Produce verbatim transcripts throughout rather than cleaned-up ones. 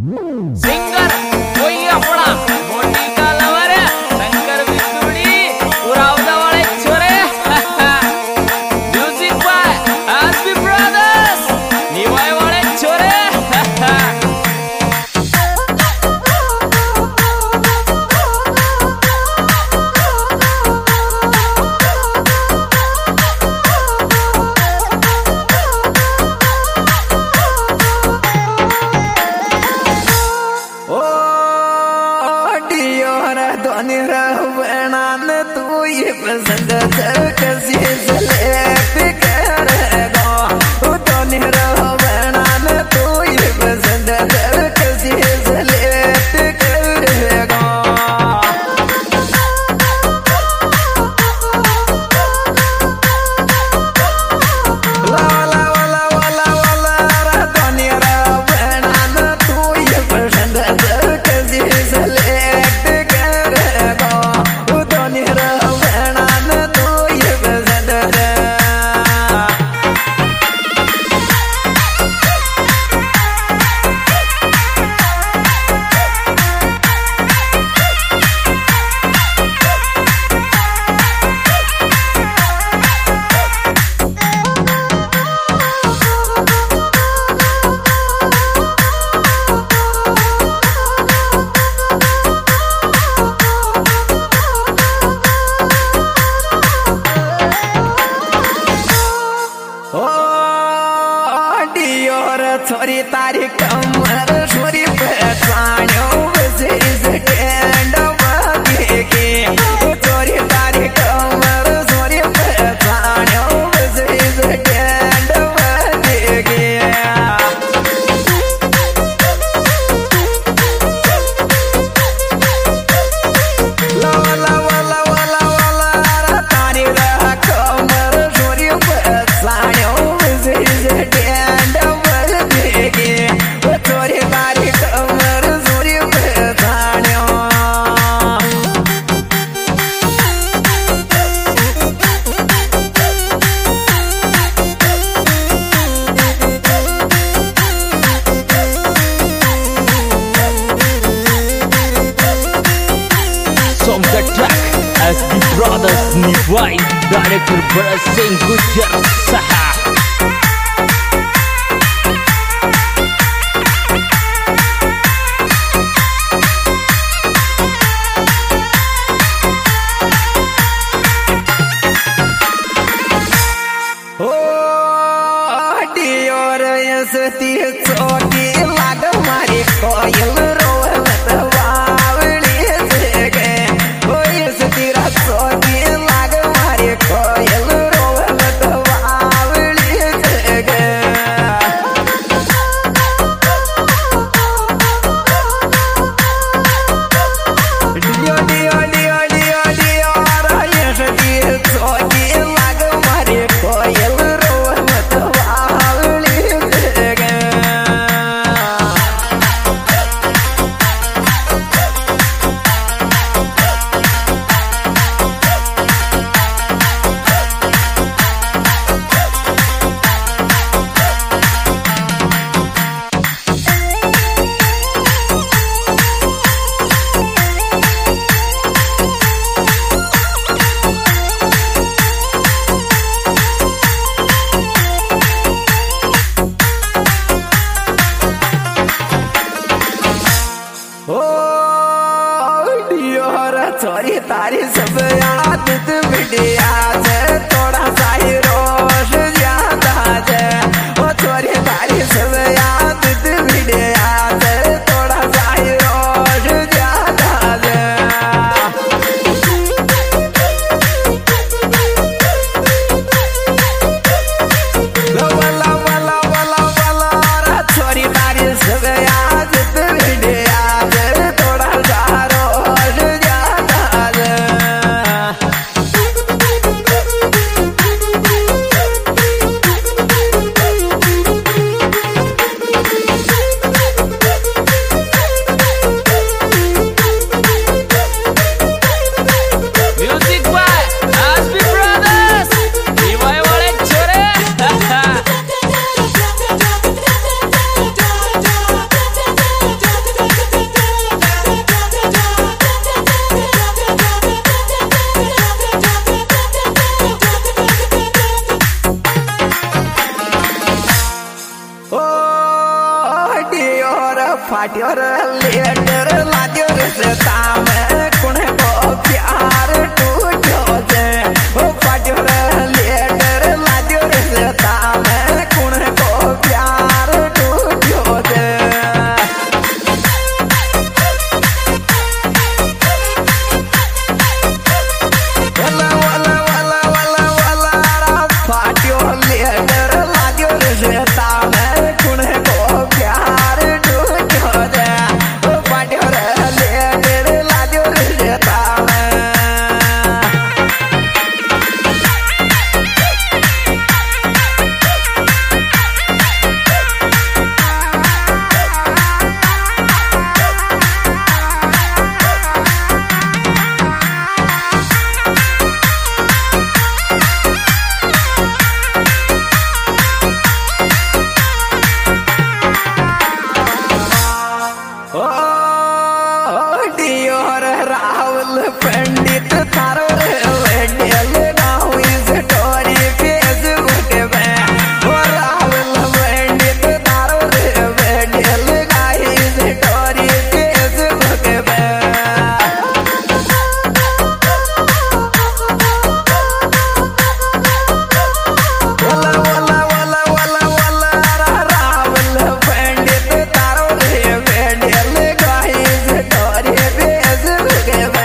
singer कोई अपना मोटी का लवर है शंकर बिस्तुड़ी उरावदा वाले छोरे म्यूजिक बाय एसबी ब्रदर्स निवाय वाले छोरे तू ये पसंद कैसी सेलेक्ट करेगा तो निहरा तू ये पसंद कैसी सेलेक्ट करेगा वाला वाला वाला वाला तो निहरा तू ये पसंद कैसी सेलेक्ट करेगा छोरी तारी कमर छोरी पहचानो छोरी तारी कमर छोरी पहचानो वाला वाला वाला वाला तारी कमर छोरी पहचानो Song the track S B Brothers Niwai Director Berasing Gujar Saha Oh diyor yasati choki lag mari koil rohat wavli sege oh yasati ra choki lag mari koil rohat wavli sege diyor diyor diyor diyor diyor yasati choki lag mari koil छोरी तारी सब आदत बिटिया से थोड़ा सा ही रोश ज्यादा है ओ छोरी तारी सब आदत बिटिया से थोड़ा सा ही रोश ज्यादा है वाला वाला वाला वाला छोरी तारी सब आदत बिटिया से थोड़ा सा रोश फाटियो रे लेटर लादियो रे सता में कुण को प्यार टूटो जे ओ फाटियो रे लेटर लादियो रे सता में कुण को प्यार टूटो जे वाला वाला वाला वाला वाला फाटियो लेटर लादियो रे सता में कुण को प्यार टूटो जे ओ फाटियो रे लेटर लादियो रे सता में राहुल पंडित थारो वेडियल नाउ इस स्टोरी फेसबुक पे ओ राहुल पंडित थारो वेडियल गाइस स्टोरी फेसबुक पे वाला वाला वाला वाला वाला राहुल पंडित थारो वेडियल गाइस स्टोरी फेसबुक पे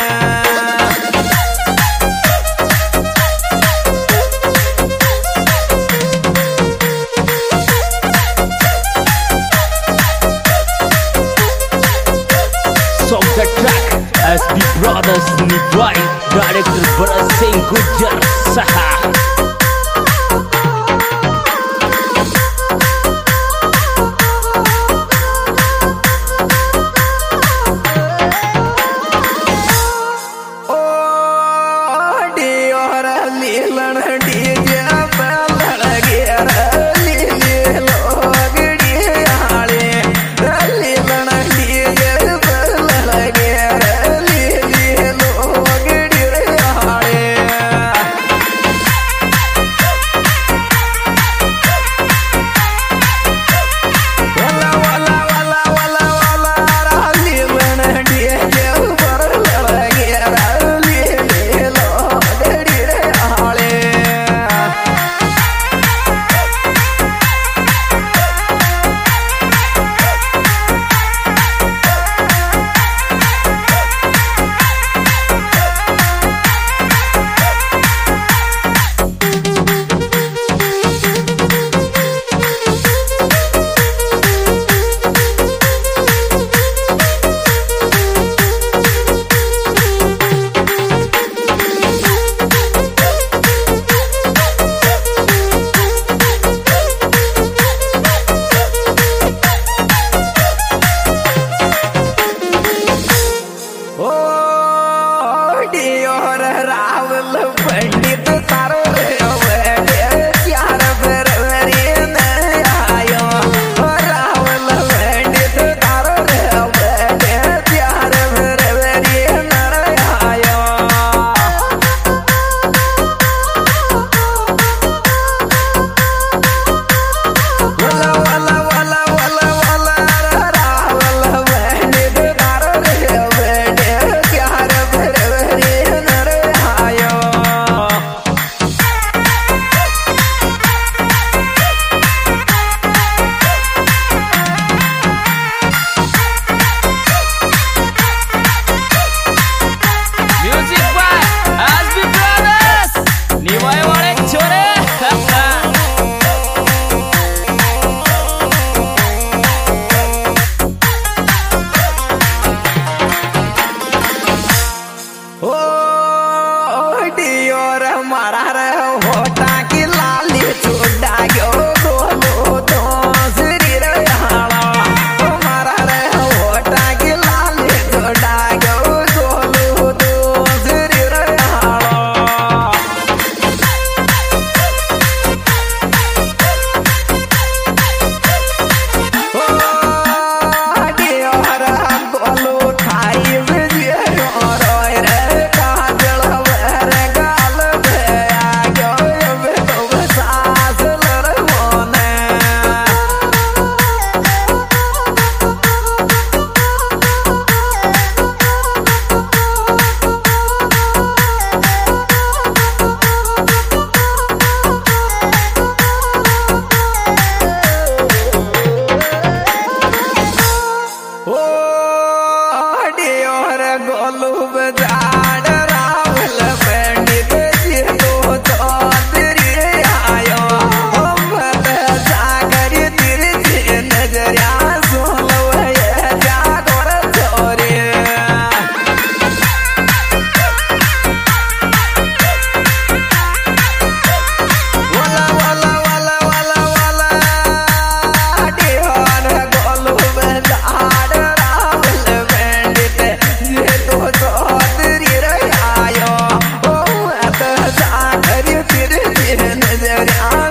Song the track S B Brothers Nivai Director Bharat Singh Gujjar Saha लीलन डीजे पलड़ गेर लीली लोग डियाले लीलन डीजे पलड़ गेर लीली तेरे